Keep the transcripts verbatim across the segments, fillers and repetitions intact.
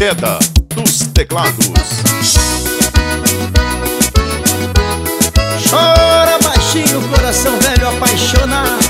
Queda dos teclados. Chora baixinho, coração velho apaixonado.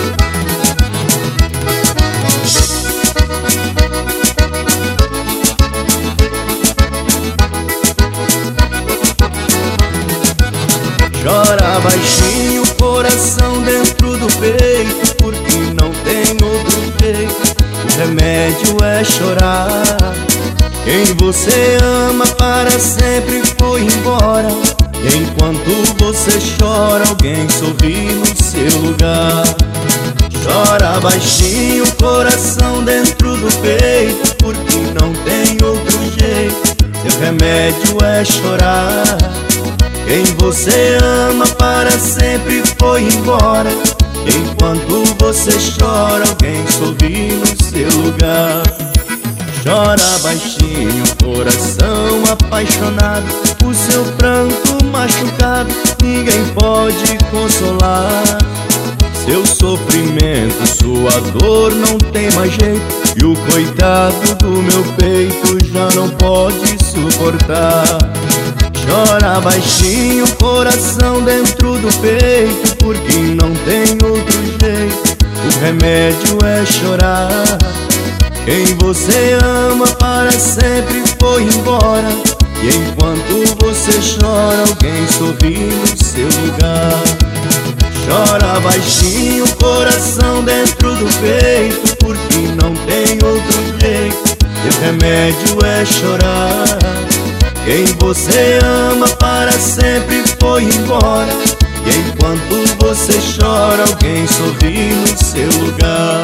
Chora baixinho, coração dentro do peito, porque não tem outro jeito. O remédio é chorar. Quem você ama para sempre foi embora. E enquanto você chora, alguém sorri no seu lugar. Chora baixinho, coração dentro do peito, porque não tem outro jeito. Seu remédio é chorar. Quem você ama para sempre foi embora. Enquanto você chora, alguém sorri no seu lugar. Chora baixinho, coração apaixonado. O seu pranto machucado ninguém pode consolar. Seu sofrimento, sua dor não tem mais jeito. E o coitado do meu peito já não pode suportar. Chora baixinho, coração dentro do peito, porque não tem outro jeito. O remédio é chorar. Quem você ama para sempre foi embora. E enquanto você chora, alguém sorri no seu lugar. Chora baixinho, coração dentro do peito, porque não tem outro jeito. Seu remédio é chorar. Quem você ama para sempre foi embora. E enquanto você chora, alguém sorri no seu lugar.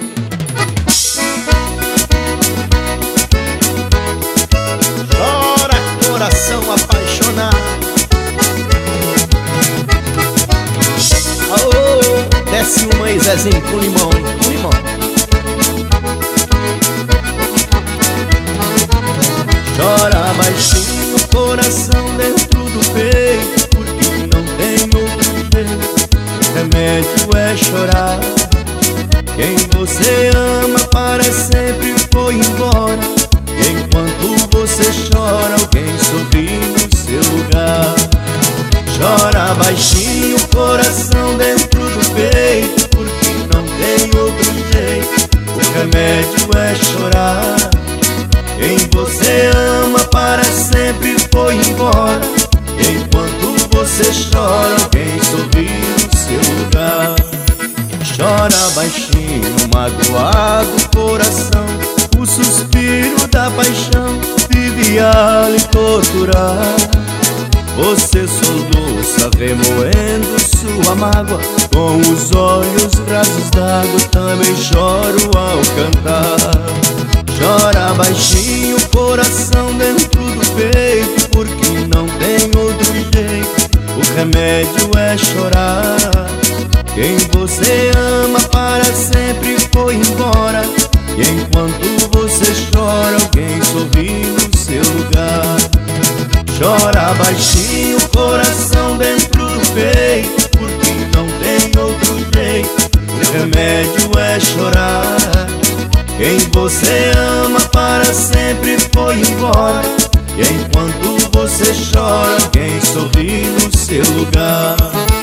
Chora, coração apaixonado. Aô, desce uma aí, Zezinho, com limão, com limão. Chora baixinho, coração dentro do peito, porque não tem outro jeito. O remédio é chorar. Quem você ama para sempre foi embora. E enquanto você chora, alguém sorri no seu lugar. Chora baixinho, coração dentro do peito, porque não tem outro jeito. O remédio é chorar. Quem você ama para sempre foi embora. E enquanto você chora, alguém sorri no seu lugar. Chora baixinho, magoado coração. O suspiro da paixão vive a lhe torturar. Você soluça remoendo sua mágoa. Com os olhos rasos d'água também choro ao cantar. Chora baixinho, coração dentro do peito, porque não tem outro jeito. O remédio é chorar. Quem você ama para sempre foi embora. E enquanto você chora, alguém sorri no seu lugar. Chora baixinho, coração dentro do peito, porque não tem outro jeito. O remédio é chorar. Quem você ama para sempre foi embora. E enquanto você chora, alguém sorri no seu lugar.